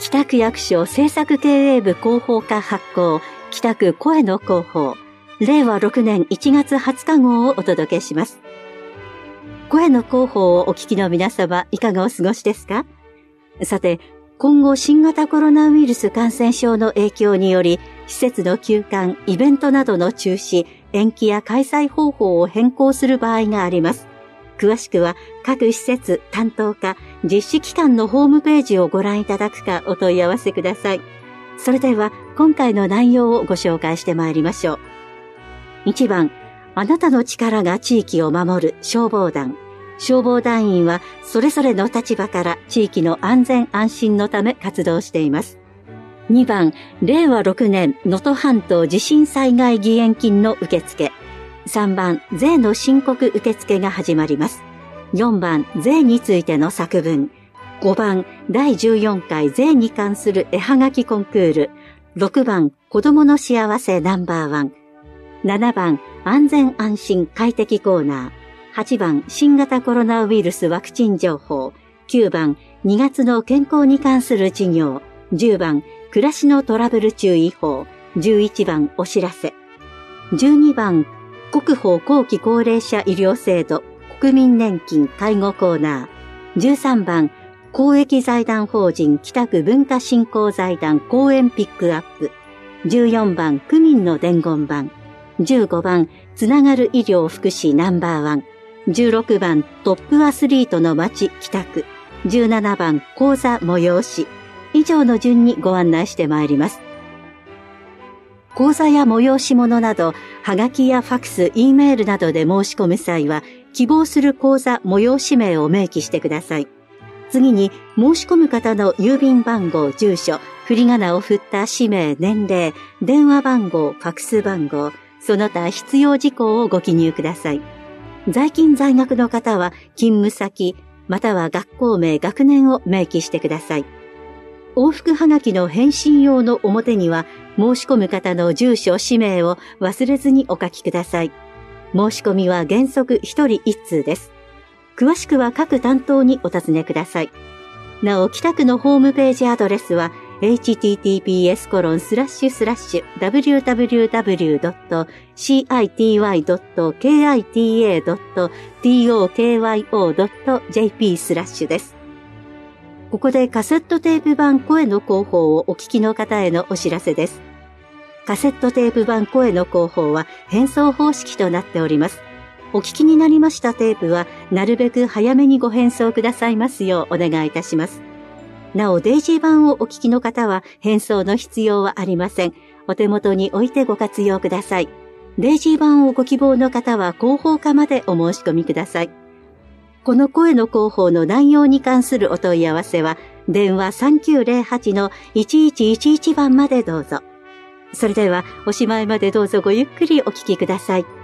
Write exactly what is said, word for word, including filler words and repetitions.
北区役所政策経営部広報課発行、北区声の広報、れいわろくねんいちがつはつか号をお届けします。声の広報をお聞きの皆様、いかがお過ごしですか？さて、今後新型コロナウイルス感染症の影響により、施設の休館、イベントなどの中止、延期や開催方法を変更する場合があります。詳しくは各施設担当課、実施機関のホームページをご覧いただくかお問い合わせください。それでは今回の内容をご紹介してまいりましょう。いちばん、あなたの力が地域を守る消防団。消防団員はそれぞれの立場から地域の安全安心のため活動しています。にばん、れいわろくねん能登半島地震災害義援金の受付。さんばん、税の申告受付が始まります。よんばん、税についての作文。ごばん、だいじゅうよんかい税に関する絵はがきコンクール。ろくばん、子どもの幸せナンバーワン。ななばん、安全安心快適コーナー。はちばん、新型コロナウイルスワクチン情報。きゅうばん、にがつの健康に関する授業。じゅうばん、暮らしのトラブル注意報。じゅういちばん、お知らせ。じゅうにばん、国保後期高齢者医療制度、国民年金介護コーナー。じゅうさんばん、公益財団法人北区文化振興財団講演ピックアップ。じゅうよんばん、区民の伝言板。じゅうごばん、つながる医療福祉ナンバーワン。じゅうろくばん、トップアスリートの街北区。じゅうななばん、講座催し。以上の順にご案内してまいります。講座や催し物など、はがきやファクス、Eメールなどで申し込む際は、希望する講座催し名を明記してください。次に、申し込む方の郵便番号、住所、振り仮名を振った氏名、年齢、電話番号、ファクス番号、その他必要事項をご記入ください。在勤在学の方は勤務先または学校名学年を明記してください。往復はがきの返信用の表には申し込む方の住所氏名を忘れずにお書きください。申し込みは原則ひとりいっつうです。詳しくは各担当にお尋ねください。なお北区のホームページアドレスはエイチティーティーピーエスコロンスラッシュスラッシュダブリューダブリューダブリュードットシーアイティーワイドットケーアイティーエードットティーオーケーワイオードットジェーピースラッシュです。ここでカセットテープ版声の広報をお聞きの方へのお知らせです。カセットテープ版声の広報は返送方式となっております。お聞きになりましたテープはなるべく早めにご返送くださいますようお願いいたします。なお、デイジー版をお聞きの方は返送の必要はありません。お手元に置いてご活用ください。デイジー版をご希望の方は広報課までお申し込みください。この声の広報の内容に関するお問い合わせは、電話さんきゅうゼロはちのいちいちいちいちばんまでどうぞ。それでは、おしまいまでどうぞごゆっくりお聞きください。